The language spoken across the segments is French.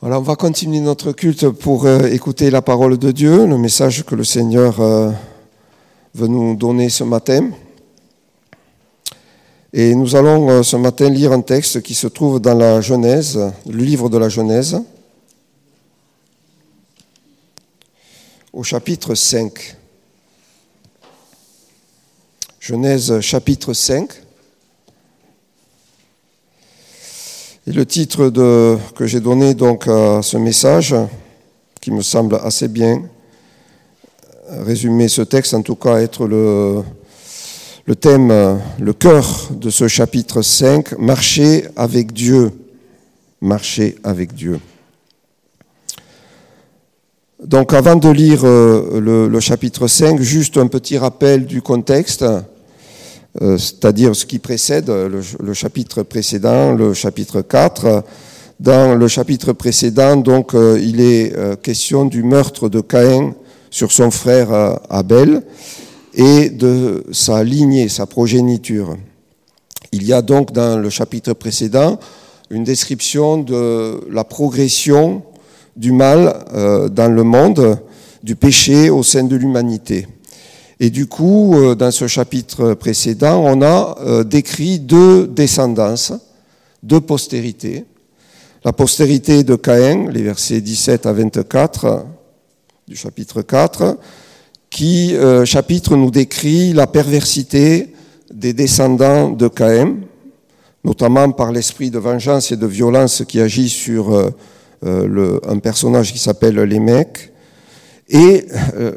Alors, on va continuer notre culte pour écouter la parole de Dieu, le message que le Seigneur veut nous donner ce matin. Et nous allons ce matin lire un texte qui se trouve dans la Genèse, le livre de la Genèse, au chapitre 5. Genèse chapitre 5. Et le titre que j'ai donné donc à ce message, qui me semble assez bien résumer ce texte, en tout cas être le thème, le cœur de ce chapitre 5, marcher avec Dieu. Marcher avec Dieu. Donc avant de lire le chapitre 5, juste un petit rappel du contexte, c'est-à-dire ce qui précède le chapitre précédent, le chapitre 4. Dans le chapitre précédent, donc, il est question du meurtre de Caïn sur son frère Abel et de sa lignée, sa progéniture. Il y a donc dans le chapitre précédent une description de la progression du mal dans le monde, du péché au sein de l'humanité. Et du coup, dans ce chapitre précédent, on a décrit deux descendances, deux postérités. La postérité de Caïn, les versets 17 à 24 du chapitre 4, qui, chapitre, nous décrit la perversité des descendants de Caïn, notamment par l'esprit de vengeance et de violence qui agit sur un personnage qui s'appelle Lémec, et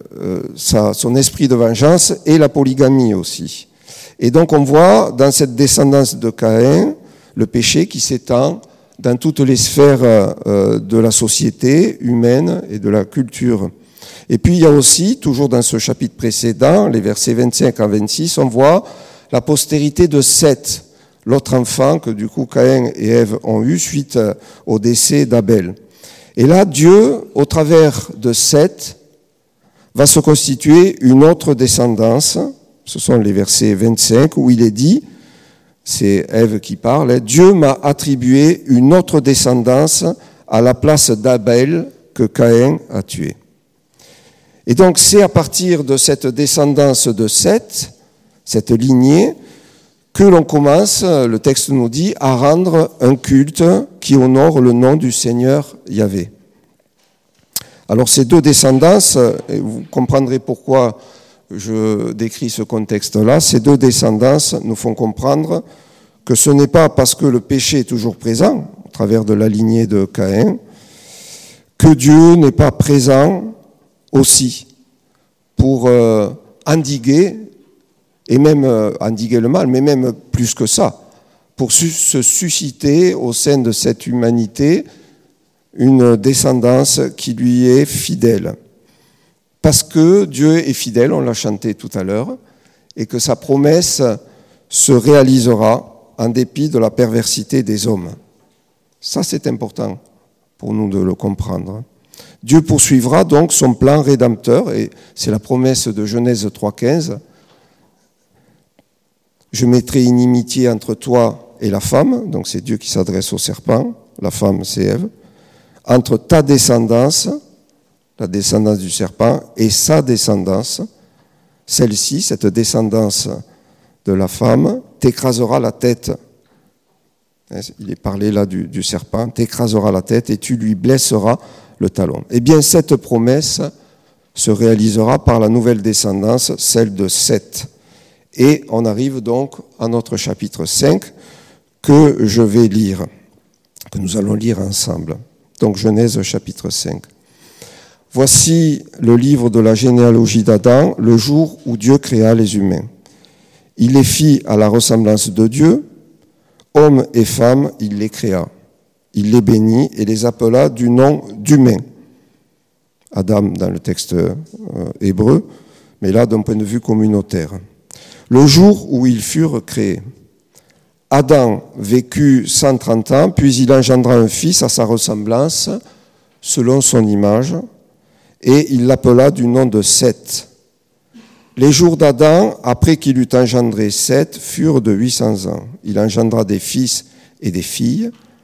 son esprit de vengeance et la polygamie aussi. Et donc on voit dans cette descendance de Caïn le péché qui s'étend dans toutes les sphères de la société humaine et de la culture. Et puis il y a aussi, toujours dans ce chapitre précédent, les versets 25 à 26, on voit la postérité de Seth, l'autre enfant que du coup Caïn et Ève ont eu suite au décès d'Abel. Et là, Dieu, au travers de Seth, va se constituer une autre descendance. Ce sont les versets 25 où il est dit, c'est Ève qui parle, Dieu m'a attribué une autre descendance à la place d'Abel que Caïn a tué. Et donc c'est à partir de cette descendance de Seth, cette lignée, que l'on commence, le texte nous dit, à rendre un culte qui honore le nom du Seigneur Yahvé. Alors ces deux descendances, et vous comprendrez pourquoi je décris ce contexte-là, ces deux descendances nous font comprendre que ce n'est pas parce que le péché est toujours présent, au travers de la lignée de Caïn, que Dieu n'est pas présent aussi pour endiguer, et même endiguer le mal, mais même plus que ça, pour se susciter au sein de cette humanité une descendance qui lui est fidèle. Parce que Dieu est fidèle, on l'a chanté tout à l'heure, et que sa promesse se réalisera en dépit de la perversité des hommes. Ça, c'est important pour nous de le comprendre. Dieu poursuivra donc son plan rédempteur, et c'est la promesse de Genèse 3,15. Je mettrai inimitié entre toi et la femme, donc c'est Dieu qui s'adresse au serpent, la femme c'est Ève, entre ta descendance, la descendance du serpent, et sa descendance, celle-ci, cette descendance de la femme, t'écrasera la tête. Il est parlé là du serpent, t'écrasera la tête et tu lui blesseras le talon. Eh bien, cette promesse se réalisera par la nouvelle descendance, celle de Seth. Et on arrive donc à notre chapitre 5 que je vais lire, que nous allons lire ensemble. Donc Genèse chapitre 5. Voici le livre de la généalogie d'Adam, le jour où Dieu créa les humains. Il les fit à la ressemblance de Dieu, hommes et femmes, il les créa. Il les bénit et les appela du nom d'humains. Adam dans le texte hébreu, mais là d'un point de vue communautaire. Le jour où ils furent créés. Adam vécut 130 ans, puis il engendra un fils à sa ressemblance, selon son image, et il l'appela du nom de Seth. Les jours d'Adam, après qu'il eut engendré Seth, furent de 800 ans. Il engendra des fils et des filles.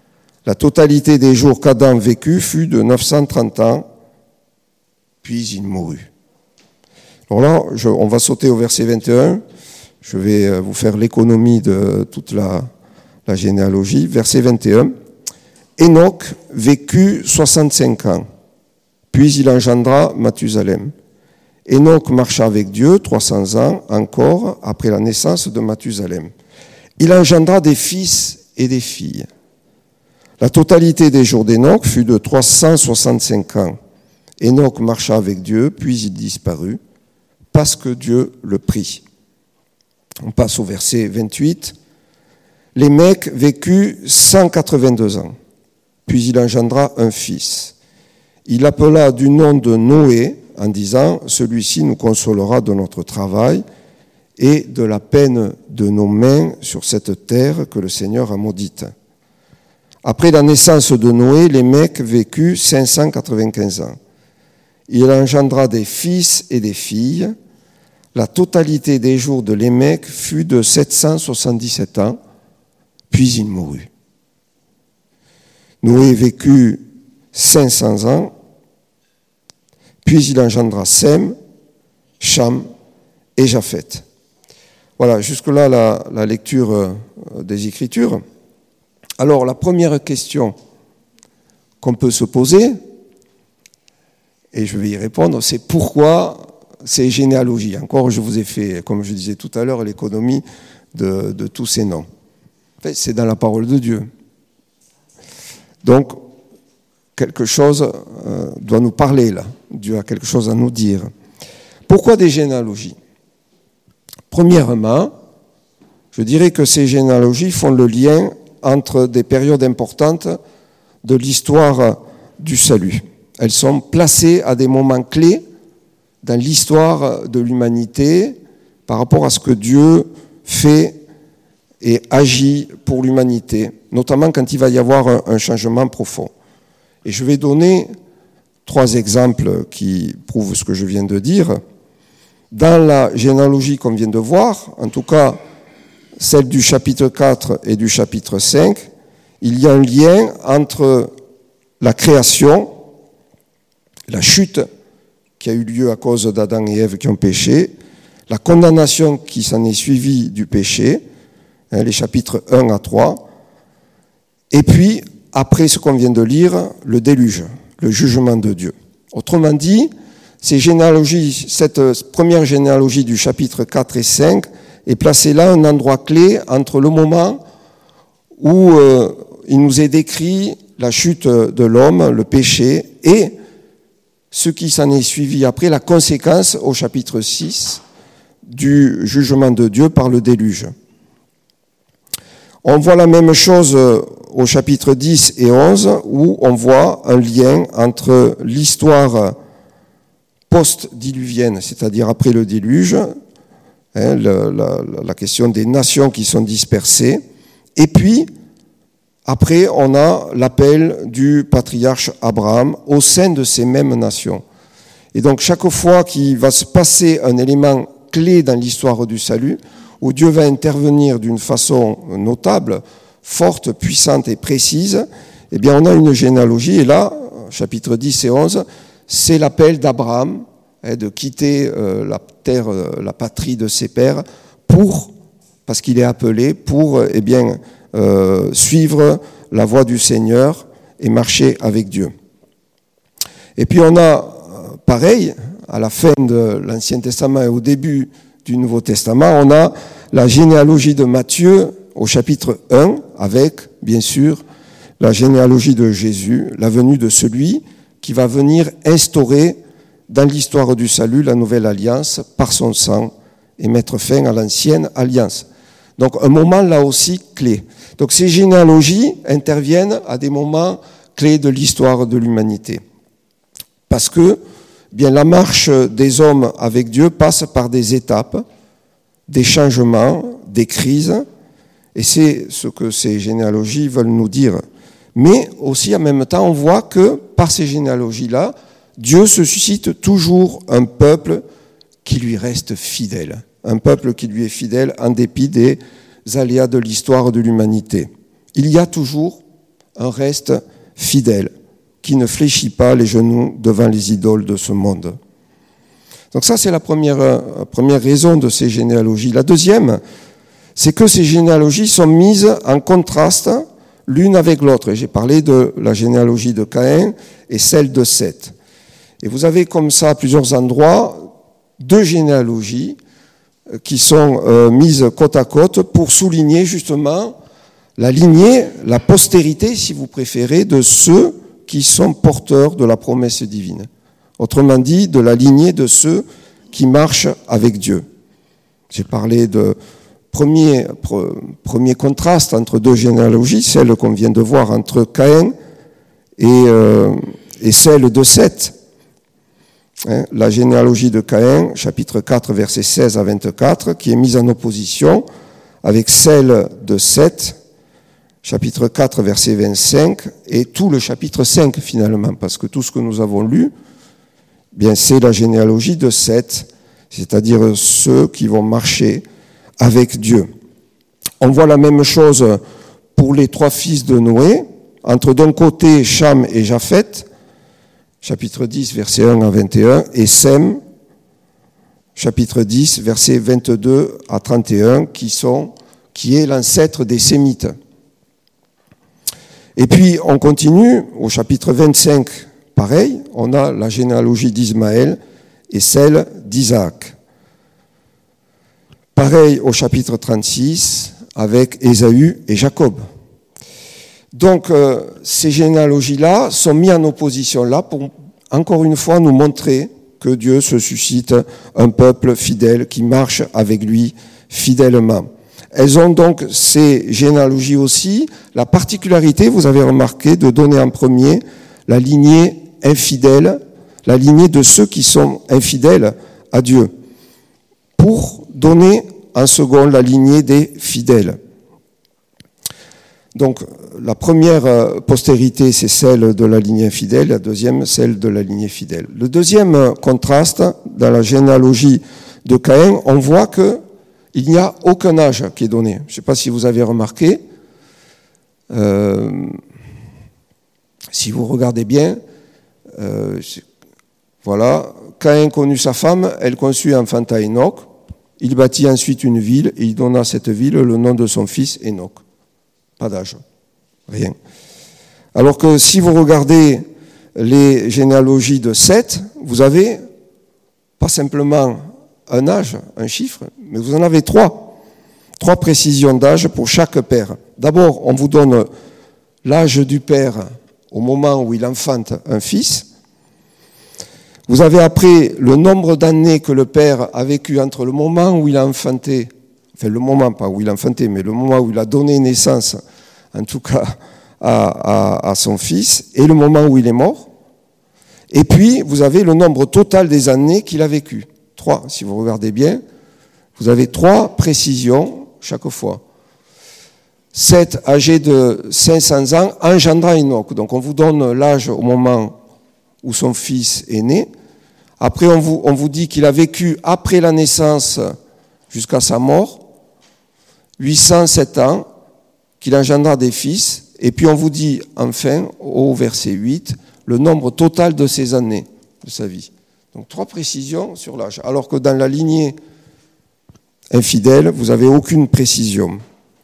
La totalité des jours qu'Adam vécut fut de 930 ans, puis il mourut. Alors là, on va sauter au verset 21. Je vais vous faire l'économie de toute la généalogie. Verset 21. Enoch vécut 65 ans, puis il engendra Mathusalem. Enoch marcha avec Dieu 300 ans encore après la naissance de Mathusalem. Il engendra des fils et des filles. La totalité des jours d'Enoch fut de 365 ans. Enoch marcha avec Dieu, puis il disparut, parce que Dieu le prit. On passe au verset 28. Lémec vécut 182 ans, puis il engendra un fils. Il l'appela du nom de Noé, en disant « Celui-ci nous consolera de notre travail et de la peine de nos mains sur cette terre que le Seigneur a maudite. » Après la naissance de Noé, Lémec vécut 595 ans. Il engendra des fils et des filles. La totalité des jours de Lémec fut de 777 ans, puis il mourut. Noé vécut 500 ans, puis il engendra Sem, Cham et Japheth. Voilà, jusque-là la lecture des Écritures. Alors, la première question qu'on peut se poser, et je vais y répondre, c'est pourquoi ces généalogies. Encore, je vous ai fait, comme je disais tout à l'heure, l'économie de tous ces noms. En fait, c'est dans la parole de Dieu. Donc, quelque chose doit nous parler là. Dieu a quelque chose à nous dire. Pourquoi des généalogies ? Premièrement, je dirais que ces généalogies font le lien entre des périodes importantes de l'histoire du salut. Elles sont placées à des moments clés dans l'histoire de l'humanité par rapport à ce que Dieu fait et agit pour l'humanité, notamment quand il va y avoir un changement profond. Et je vais donner 3 exemples qui prouvent ce que je viens de dire. Dans la généalogie qu'on vient de voir, en tout cas celle du chapitre 4 et du chapitre 5, il y a un lien entre la création, la chute qui a eu lieu à cause d'Adam et Ève qui ont péché, la condamnation qui s'en est suivie du péché, les chapitres 1 à 3, et puis, après ce qu'on vient de lire, le déluge, le jugement de Dieu. Autrement dit, cette première généalogie du chapitre 4 et 5 est placée là, un endroit clé entre le moment où il nous est décrit la chute de l'homme, le péché, et ce qui s'en est suivi après, la conséquence au chapitre 6 du jugement de Dieu par le déluge. On voit la même chose au chapitre 10 et 11, où on voit un lien entre l'histoire post-diluvienne, c'est-à-dire après le déluge, la question des nations qui sont dispersées, et puis, après, on a l'appel du patriarche Abraham au sein de ces mêmes nations. Et donc, chaque fois qu'il va se passer un élément clé dans l'histoire du salut, où Dieu va intervenir d'une façon notable, forte, puissante et précise, eh bien, on a une généalogie. Et là, chapitre 10 et 11, c'est l'appel d'Abraham de quitter la terre, la patrie de ses pères, parce qu'il est appelé pour suivre la voie du Seigneur et marcher avec Dieu. Et puis on a, pareil, à la fin de l'Ancien Testament et au début du Nouveau Testament, on a la généalogie de Matthieu au chapitre 1, avec, bien sûr, la généalogie de Jésus, la venue de celui qui va venir instaurer dans l'histoire du salut la nouvelle alliance par son sang et mettre fin à l'ancienne alliance. Donc un moment là aussi clé. Donc ces généalogies interviennent à des moments clés de l'histoire de l'humanité. Parce que bien la marche des hommes avec Dieu passe par des étapes, des changements, des crises, et c'est ce que ces généalogies veulent nous dire. Mais aussi en même temps, on voit que par ces généalogies-là, Dieu se suscite toujours un peuple qui lui reste fidèle. Un peuple qui lui est fidèle en dépit des aléas de l'histoire de l'humanité. Il y a toujours un reste fidèle, qui ne fléchit pas les genoux devant les idoles de ce monde. Donc ça, c'est la première raison de ces généalogies. La deuxième, c'est que ces généalogies sont mises en contraste l'une avec l'autre. J'ai parlé de la généalogie de Caïn et celle de Seth. Et vous avez comme ça, à plusieurs endroits, deux généalogies qui sont mises côte à côte pour souligner justement la lignée, la postérité, si vous préférez, de ceux qui sont porteurs de la promesse divine. Autrement dit, de la lignée de ceux qui marchent avec Dieu. J'ai parlé de premier contraste entre deux généalogies, celle qu'on vient de voir entre Caïn et celle de Seth. La généalogie de Caïn, chapitre 4, versets 16 à 24, qui est mise en opposition avec celle de Seth, chapitre 4, verset 25, et tout le chapitre 5 finalement, parce que tout ce que nous avons lu, bien c'est la généalogie de Seth, c'est-à-dire ceux qui vont marcher avec Dieu. On voit la même chose pour les trois fils de Noé, entre d'un côté Cham et Japheth, chapitre 10, verset 1 à 21, et Sem, chapitre 10, versets 22 à 31, qui est l'ancêtre des Sémites. Et puis, on continue, au chapitre 25, pareil, on a la généalogie d'Ismaël et celle d'Isaac. Pareil au chapitre 36, avec Ésaü et Jacob. Donc, ces généalogies-là sont mises en opposition là pour, encore une fois, nous montrer que Dieu se suscite un peuple fidèle qui marche avec lui fidèlement. Elles ont donc, ces généalogies aussi, la particularité, vous avez remarqué, de donner en premier la lignée infidèle, la lignée de ceux qui sont infidèles à Dieu, pour donner en second la lignée des fidèles. Donc, la première postérité, c'est celle de la lignée infidèle, la deuxième, celle de la lignée fidèle. Le deuxième contraste, dans la généalogie de Caïn, on voit que il n'y a aucun âge qui est donné. Je ne sais pas si vous avez remarqué. Si vous regardez bien, voilà, Caïn connut sa femme, elle conçut et enfanta Enoch. Il bâtit ensuite une ville et il donna à cette ville le nom de son fils Enoch. Pas d'âge, rien. Alors que si vous regardez les généalogies de Seth, vous avez pas simplement un âge, un chiffre, mais vous en avez trois précisions d'âge pour chaque père. D'abord, on vous donne l'âge du père au moment où il enfante un fils. Vous avez après le nombre d'années que le père a vécu entre le moment où il a enfanté, enfin le moment, pas où il a enfanté, mais le moment où il a donné naissance, en tout cas, à son fils, et le moment où il est mort. Et puis, vous avez le nombre total des années qu'il a vécues. 3, si vous regardez bien, vous avez 3 précisions chaque fois. Seth, âgé de 500 ans, engendra Enoch. Donc on vous donne l'âge au moment où son fils est né. Après, on vous dit qu'il a vécu après la naissance jusqu'à sa mort, 807 ans, qu'il engendra des fils. Et puis on vous dit enfin, au verset 8, le nombre total de ses années de sa vie. Donc 3 précisions sur l'âge. Alors que dans la lignée infidèle, vous n'avez aucune précision.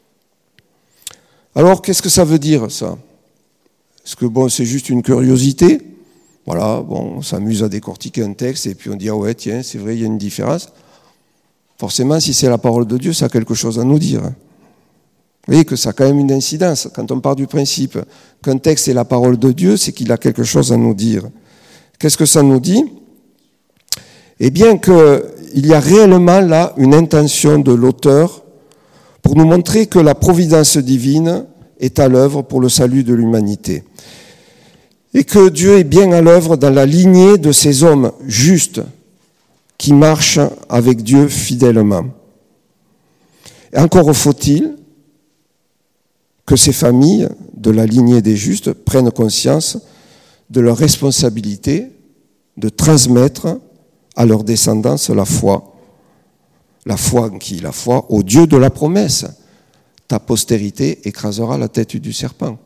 Alors, qu'est-ce que ça veut dire, ça ? Est-ce que, c'est juste une curiosité ? Voilà, on s'amuse à décortiquer un texte et puis on dit, ah ouais, tiens, c'est vrai, il y a une différence. Forcément, si c'est la parole de Dieu, ça a quelque chose à nous dire. Vous voyez que ça a quand même une incidence. Quand on part du principe qu'un texte est la parole de Dieu, c'est qu'il a quelque chose à nous dire. Qu'est-ce que ça nous dit ? Eh bien qu'il y a réellement là une intention de l'auteur pour nous montrer que la providence divine est à l'œuvre pour le salut de l'humanité. Et que Dieu est bien à l'œuvre dans la lignée de ces hommes justes qui marchent avec Dieu fidèlement. Et encore faut-il que ces familles de la lignée des justes prennent conscience de leur responsabilité de transmettre à leur descendance la foi. La foi en qui ? La foi au Dieu de la promesse. Ta postérité écrasera la tête du serpent.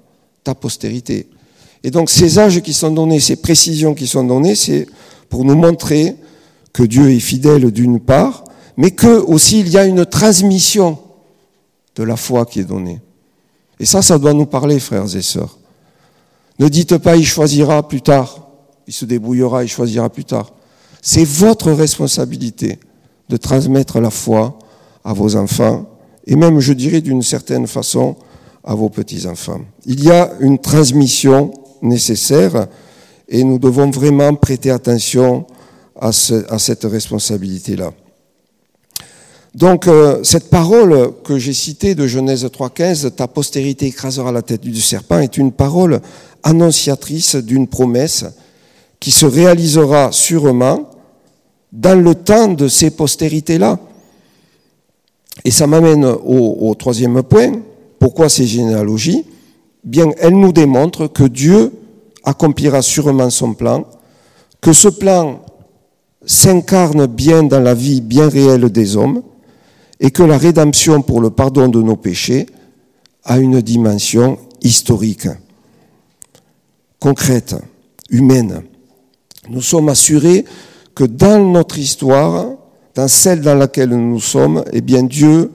ta postérité. Et donc ces âges qui sont donnés, ces précisions qui sont données, c'est pour nous montrer que Dieu est fidèle d'une part, mais que aussi il y a une transmission de la foi qui est donnée. Et ça doit nous parler, frères et sœurs. Ne dites pas, il choisira plus tard, il se débrouillera, il choisira plus tard. C'est votre responsabilité de transmettre la foi à vos enfants, et même, je dirais, d'une certaine façon, à vos petits-enfants. Il y a une transmission nécessaire, et nous devons vraiment prêter attention à cette responsabilité-là. Donc, cette parole que j'ai citée de Genèse 3,15, « Ta postérité écrasera la tête du serpent », est une parole annonciatrice d'une promesse qui se réalisera sûrement dans le temps de ces postérités-là. Et ça m'amène au troisième point. Pourquoi ces généalogies ? Bien, elles nous démontrent que Dieu accomplira sûrement son plan, que ce plan s'incarne bien dans la vie bien réelle des hommes, et que la rédemption pour le pardon de nos péchés a une dimension historique, concrète, humaine. Nous sommes assurés que dans notre histoire, dans celle dans laquelle nous sommes, eh bien Dieu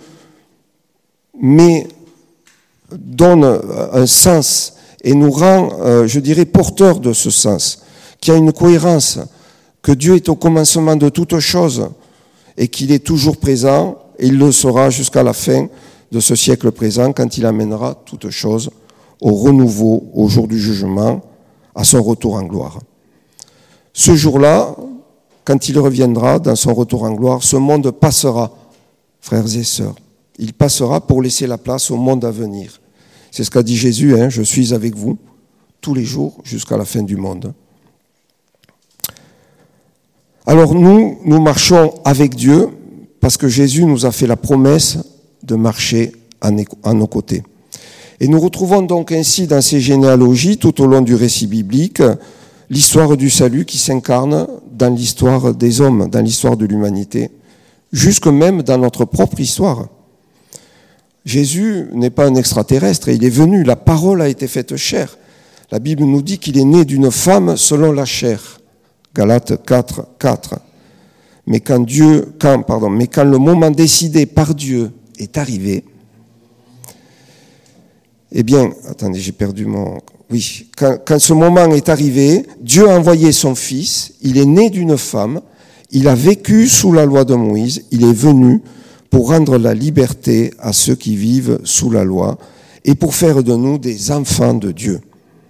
donne un sens et nous rend, je dirais, porteurs de ce sens, qu'il y a une cohérence, que Dieu est au commencement de toutes choses et qu'il est toujours présent, et il le sera jusqu'à la fin de ce siècle présent, quand il amènera toutes choses au renouveau, au jour du jugement, à son retour en gloire. Ce jour-là, quand il reviendra dans son retour en gloire, ce monde passera, frères et sœurs. Il passera pour laisser la place au monde à venir. C'est ce qu'a dit Jésus, « Je suis avec vous tous les jours jusqu'à la fin du monde ». Alors nous marchons avec Dieu parce que Jésus nous a fait la promesse de marcher à nos côtés. Et nous retrouvons donc ainsi dans ces généalogies, tout au long du récit biblique, l'histoire du salut qui s'incarne dans l'histoire des hommes, dans l'histoire de l'humanité, jusque même dans notre propre histoire. Jésus n'est pas un extraterrestre, il est venu, la parole a été faite chair. La Bible nous dit qu'il est né d'une femme selon la chair. Galates 4, 4. Mais quand le moment décidé par Dieu est arrivé, eh bien, attendez, j'ai perdu mon... Oui, quand ce moment est arrivé, Dieu a envoyé son Fils, il est né d'une femme, il a vécu sous la loi de Moïse, il est venu pour rendre la liberté à ceux qui vivent sous la loi et pour faire de nous des enfants de Dieu.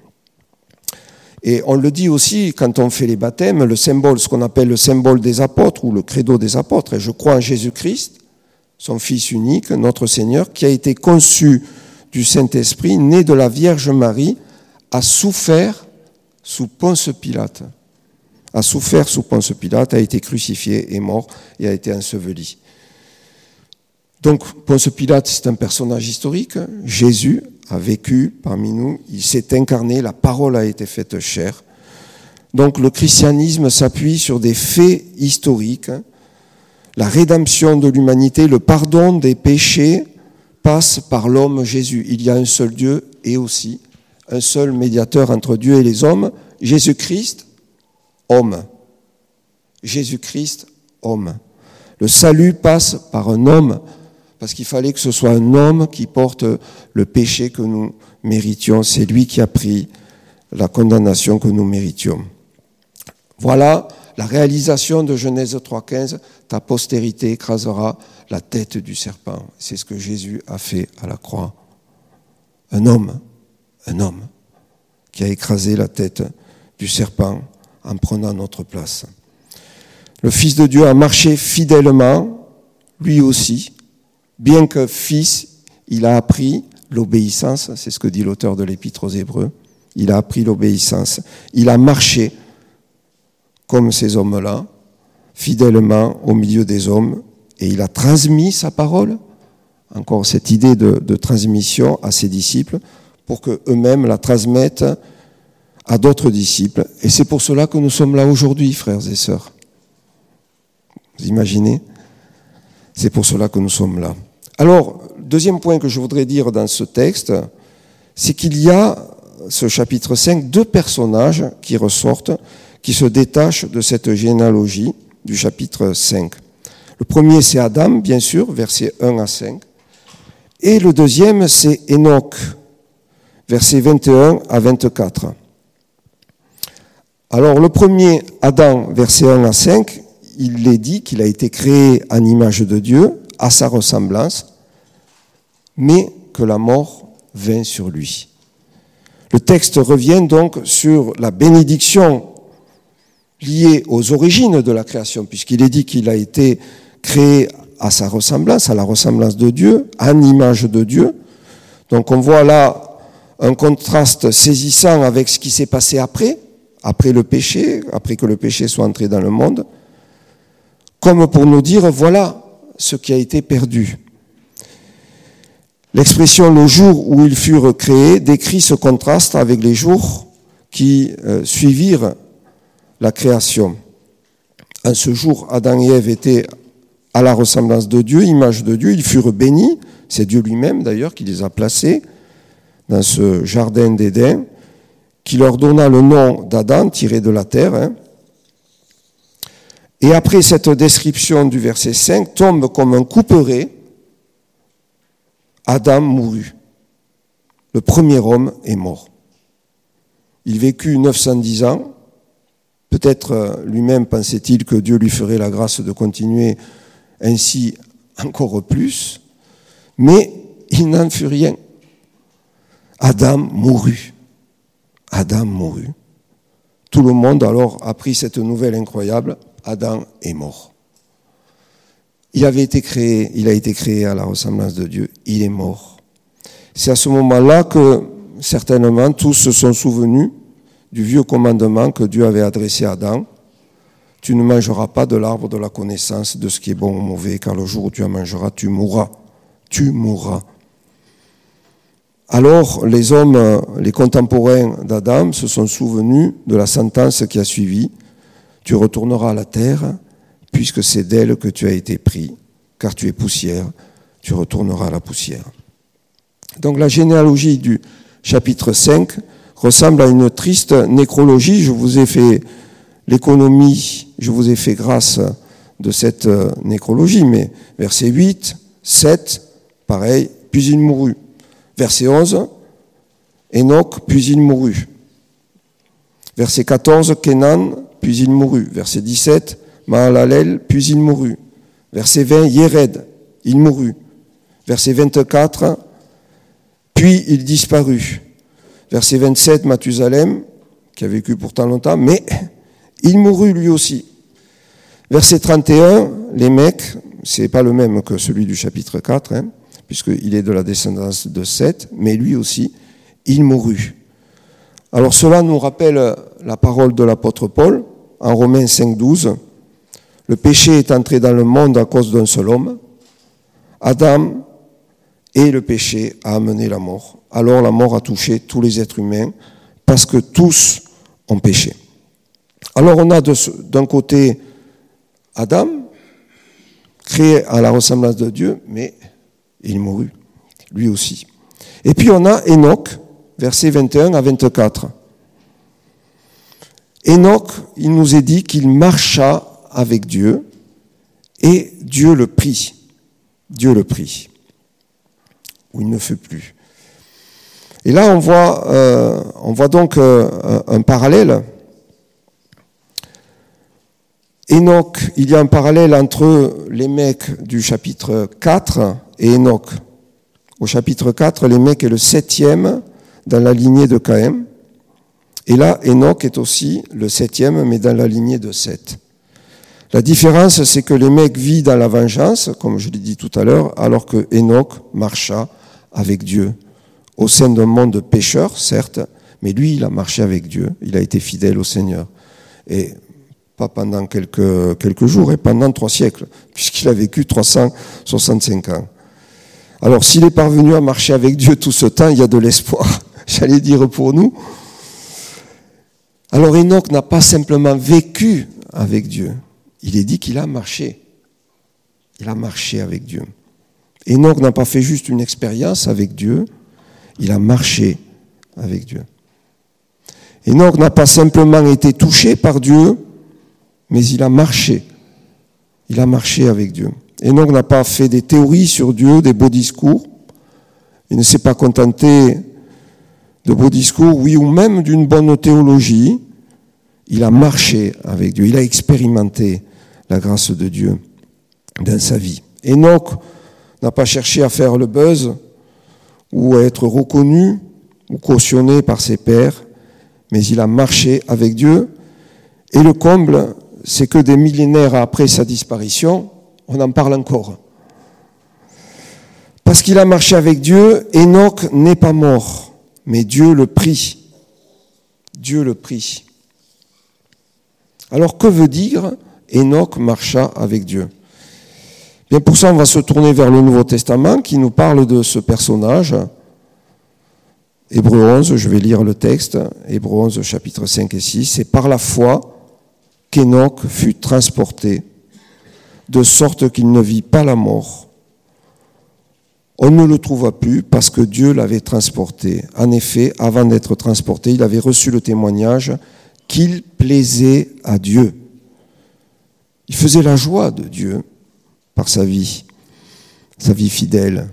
Et on le dit aussi quand on fait les baptêmes, le symbole, ce qu'on appelle le symbole des apôtres ou le credo des apôtres. Et je crois en Jésus-Christ, son Fils unique, notre Seigneur, qui a été conçu du Saint-Esprit, né de la Vierge Marie, a souffert sous Ponce Pilate. A souffert sous Ponce Pilate, a été crucifié, est mort et a été enseveli. Donc Ponce Pilate, c'est un personnage historique. Jésus a vécu parmi nous, il s'est incarné, la parole a été faite chair. Donc le christianisme s'appuie sur des faits historiques. La rédemption de l'humanité, le pardon des péchés passe par l'homme Jésus. Il y a un seul Dieu et aussi un seul médiateur entre Dieu et les hommes, Jésus-Christ, homme. Jésus-Christ, homme. Le salut passe par un homme, parce qu'il fallait que ce soit un homme qui porte le péché que nous méritions. C'est lui qui a pris la condamnation que nous méritions. Voilà la réalisation de Genèse 3,15. Ta postérité écrasera la tête du serpent. C'est ce que Jésus a fait à la croix. Un homme qui a écrasé la tête du serpent en prenant notre place. Le Fils de Dieu a marché fidèlement, lui aussi. Bien que fils, il a appris l'obéissance, c'est ce que dit l'auteur de l'Épître aux Hébreux, il a appris l'obéissance, il a marché comme ces hommes-là, fidèlement au milieu des hommes, et il a transmis sa parole, encore cette idée de transmission à ses disciples, pour qu'eux-mêmes la transmettent à d'autres disciples. Et c'est pour cela que nous sommes là aujourd'hui, frères et sœurs. Vous imaginez ? C'est pour cela que nous sommes là. Alors, deuxième point que je voudrais dire dans ce texte, c'est qu'il y a ce chapitre 5 deux personnages qui ressortent, qui se détachent de cette généalogie du chapitre 5. Le premier, c'est Adam, bien sûr, versets 1 à 5. Et le deuxième, c'est Enoch, versets 21 à 24. Alors, le premier, Adam, versets 1 à 5, il est dit qu'il a été créé en image de Dieu, à sa ressemblance, mais que la mort vint sur lui. Le texte revient donc sur la bénédiction liée aux origines de la création, puisqu'il est dit qu'il a été créé à sa ressemblance, à la ressemblance de Dieu, en image de Dieu. Donc on voit là un contraste saisissant avec ce qui s'est passé après le péché, après que le péché soit entré dans le monde, comme pour nous dire, voilà ce qui a été perdu. L'expression « le jour où ils furent créés » décrit ce contraste avec les jours qui suivirent la création. En ce jour, Adam et Ève étaient à la ressemblance de Dieu, image de Dieu, ils furent bénis, c'est Dieu lui-même d'ailleurs qui les a placés dans ce jardin d'Éden, qui leur donna le nom d'Adam, tiré de la terre. Et après cette description du verset 5, tombe comme un couperet, Adam mourut. Le premier homme est mort. Il vécut 910 ans. Peut-être lui-même pensait-il que Dieu lui ferait la grâce de continuer ainsi encore plus, mais il n'en fut rien. Adam mourut. Adam mourut. Tout le monde alors a pris cette nouvelle incroyable, Adam est mort. Il a été créé à la ressemblance de Dieu, il est mort. C'est à ce moment-là que certainement tous se sont souvenus du vieux commandement que Dieu avait adressé à Adam. Tu ne mangeras pas de l'arbre de la connaissance de ce qui est bon ou mauvais, car le jour où tu en mangeras, tu mourras. Tu mourras. Alors, les hommes, les contemporains d'Adam se sont souvenus de la sentence qui a suivi. Tu retourneras à la terre, puisque c'est d'elle que tu as été pris, car tu es poussière, tu retourneras à la poussière. Donc la généalogie du chapitre 5 ressemble à une triste nécrologie. Je vous ai fait l'économie, je vous ai fait grâce de cette nécrologie, mais verset 8, 7, pareil, puis il mourut. Verset 11, Enoch, puis il mourut. Verset 14, Kénan, puis il mourut. Verset 17, Mahalalel, puis il mourut. Verset 20, Yéred, il mourut. Verset 24, puis il disparut. Verset 27, Mathusalem, qui a vécu pourtant longtemps, mais il mourut lui aussi. Verset 31, Lémec, c'est pas le même que celui du chapitre 4, puisqu'il est de la descendance de Seth, mais lui aussi, il mourut. Alors cela nous rappelle la parole de l'apôtre Paul, en Romains 5,12. Le péché est entré dans le monde à cause d'un seul homme, Adam, et le péché a amené la mort. Alors la mort a touché tous les êtres humains, parce que tous ont péché. Alors on a d'un côté Adam, créé à la ressemblance de Dieu, mais il mourut, lui aussi. Et puis on a Enoch, versets 21 à 24. Enoch, il nous est dit qu'il marcha avec Dieu, et Dieu le prit. Dieu le prit. Ou il ne fut plus. Et là, on voit donc un parallèle. Enoch, il y a un parallèle entre Lémec du chapitre 4 et Enoch. Au chapitre 4, Lémec est le 7e dans la lignée de Caïn. Et là, Enoch est aussi le 7e, mais dans la lignée de Seth. La différence, c'est que Lémec vit dans la vengeance, comme je l'ai dit tout à l'heure, alors que Enoch marcha avec Dieu, au sein d'un monde de pécheurs, certes, mais lui, il a marché avec Dieu, il a été fidèle au Seigneur. Et pas pendant quelques jours, et pendant 3 siècles, puisqu'il a vécu 365 ans. Alors, s'il est parvenu à marcher avec Dieu tout ce temps, il y a de l'espoir, j'allais dire pour nous. Alors, Enoch n'a pas simplement vécu avec Dieu, il est dit qu'il a marché. Il a marché avec Dieu. Enoch n'a pas fait juste une expérience avec Dieu, il a marché avec Dieu. Enoch n'a pas simplement été touché par Dieu, mais il a marché. Il a marché avec Dieu. Enoch n'a pas fait des théories sur Dieu, des beaux discours. Il ne s'est pas contenté de beaux discours, oui, ou même d'une bonne théologie. Il a marché avec Dieu. Il a expérimenté la grâce de Dieu dans sa vie. Enoch n'a pas cherché à faire le buzz ou à être reconnu ou cautionné par ses pairs, mais il a marché avec Dieu. Et le comble, c'est que des millénaires après sa disparition, on en parle encore. Parce qu'il a marché avec Dieu, Enoch n'est pas mort, mais Dieu le prit. Dieu le prit. Alors que veut dire Enoch marcha avec Dieu? Bien, pour ça, on va se tourner vers le Nouveau Testament qui nous parle de ce personnage. Hébreux 11, je vais lire le texte. Hébreux 11, chapitres 5 et 6. C'est par la foi qu'Enoch fut transporté, de sorte qu'il ne vit pas la mort. On ne le trouva plus parce que Dieu l'avait transporté. En effet, avant d'être transporté, il avait reçu le témoignage qu'il plaisait à Dieu. Il faisait la joie de Dieu par sa vie fidèle.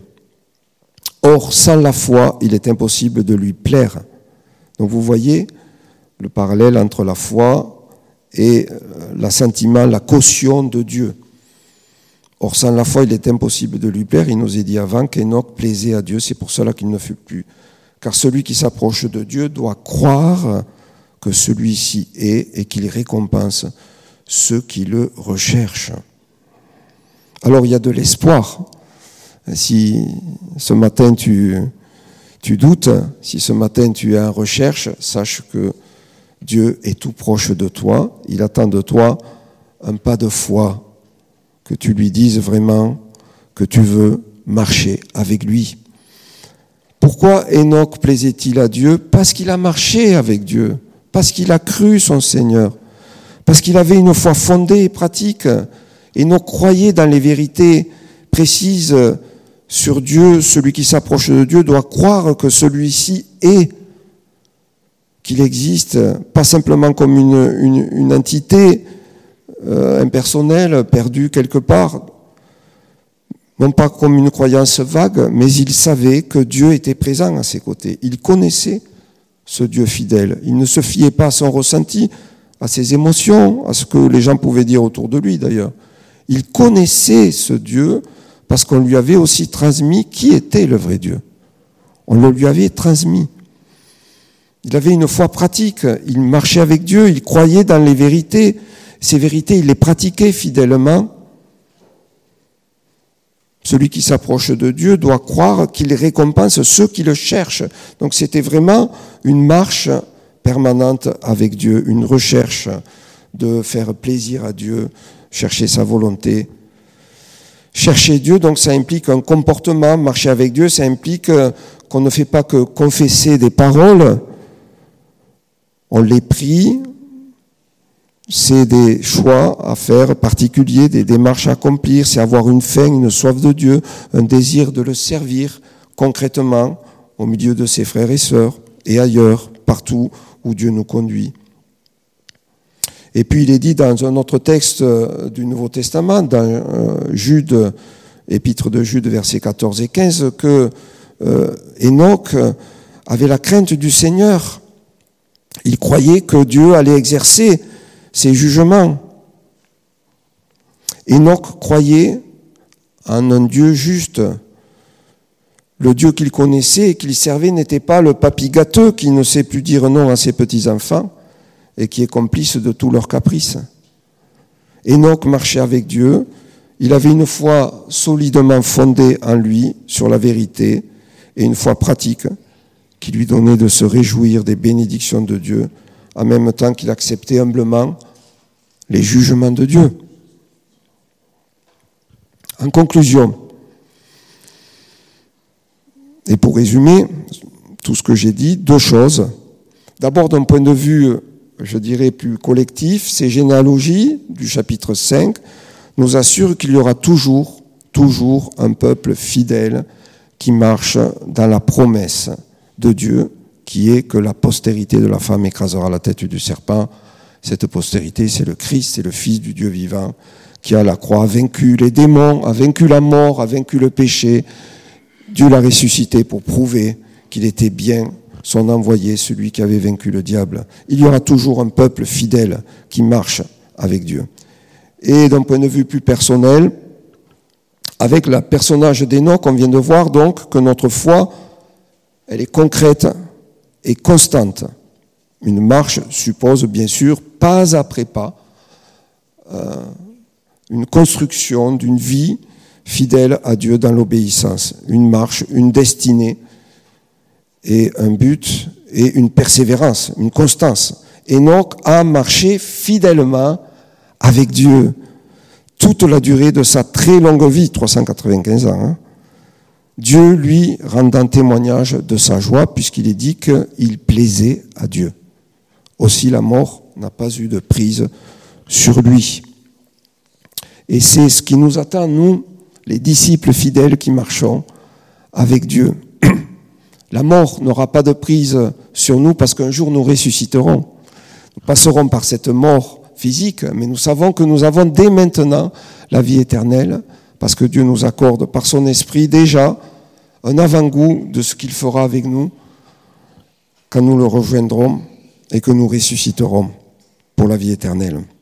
Or, sans la foi, il est impossible de lui plaire. Donc vous voyez le parallèle entre la foi et l'assentiment, la caution de Dieu. Or, sans la foi, il est impossible de lui plaire. Il nous est dit avant qu'Enoch plaisait à Dieu, c'est pour cela qu'il ne fut plus. Car celui qui s'approche de Dieu doit croire que celui-ci est et qu'il récompense ceux qui le recherchent. Alors il y a de l'espoir. Si ce matin tu doutes, si ce matin tu es en recherche, sache que Dieu est tout proche de toi. Il attend de toi un pas de foi, que tu lui dises vraiment que tu veux marcher avec lui. Pourquoi Enoch plaisait-il à Dieu? Parce qu'il a marché avec Dieu, parce qu'il a cru son Seigneur, parce qu'il avait une foi fondée et pratique. Enoch croyait dans les vérités précises sur Dieu. Celui qui s'approche de Dieu doit croire que celui-ci est, qu'il existe, pas simplement comme une entité impersonnelle, perdue quelque part, non pas comme une croyance vague, mais il savait que Dieu était présent à ses côtés. Il connaissait ce Dieu fidèle. Il ne se fiait pas à son ressenti, à ses émotions, à ce que les gens pouvaient dire autour de lui d'ailleurs. Il connaissait ce Dieu parce qu'on lui avait aussi transmis qui était le vrai Dieu. On le lui avait transmis. Il avait une foi pratique, il marchait avec Dieu, il croyait dans les vérités. Ces vérités, il les pratiquait fidèlement. Celui qui s'approche de Dieu doit croire qu'il récompense ceux qui le cherchent. Donc c'était vraiment une marche permanente avec Dieu, une recherche de faire plaisir à Dieu, chercher sa volonté. Chercher Dieu, donc ça implique un comportement. Marcher avec Dieu, ça implique qu'on ne fait pas que confesser des paroles. On les prie. C'est des choix à faire particuliers, des démarches à accomplir. C'est avoir une faim, une soif de Dieu, un désir de le servir concrètement au milieu de ses frères et sœurs et ailleurs, partout où Dieu nous conduit. Et puis il est dit dans un autre texte du Nouveau Testament, dans Jude, épître de Jude, versets 14 et 15, que Enoch avait la crainte du Seigneur. Il croyait que Dieu allait exercer ses jugements. Enoch croyait en un Dieu juste. Le Dieu qu'il connaissait et qu'il servait n'était pas le papy gâteux qui ne sait plus dire non à ses petits-enfants et qui est complice de tous leurs caprices. Enoch marchait avec Dieu. Il avait une foi solidement fondée en lui sur la vérité et une foi pratique qui lui donnait de se réjouir des bénédictions de Dieu en même temps qu'il acceptait humblement les jugements de Dieu. En conclusion, et pour résumer tout ce que j'ai dit, deux choses. D'abord, d'un point de vue, je dirais, plus collectif, ces généalogies du chapitre 5 nous assurent qu'il y aura toujours un peuple fidèle qui marche dans la promesse de Dieu, qui est que la postérité de la femme écrasera la tête du serpent. Cette postérité, c'est le Christ, c'est le Fils du Dieu vivant, qui à la croix a vaincu les démons, a vaincu la mort, a vaincu le péché. Dieu l'a ressuscité pour prouver qu'il était bien son envoyé, celui qui avait vaincu le diable. Il y aura toujours un peuple fidèle qui marche avec Dieu. Et d'un point de vue plus personnel, avec le personnage d'Enoch, on vient de voir donc que notre foi, elle est concrète et constante. Une marche suppose bien sûr, pas après pas, une construction d'une vie fidèle à Dieu dans l'obéissance. Une marche, une destinée et un but et une persévérance, une constance. Enoch a marché fidèlement avec Dieu toute la durée de sa très longue vie, 395 ans. Dieu, lui, rendant témoignage de sa joie, puisqu'il est dit qu'il plaisait à Dieu. Aussi, la mort n'a pas eu de prise sur lui. Et c'est ce qui nous attend, nous, les disciples fidèles qui marchons avec Dieu. La mort n'aura pas de prise sur nous parce qu'un jour nous ressusciterons. Nous passerons par cette mort physique, mais nous savons que nous avons dès maintenant la vie éternelle parce que Dieu nous accorde par son esprit déjà un avant-goût de ce qu'il fera avec nous quand nous le rejoindrons et que nous ressusciterons pour la vie éternelle.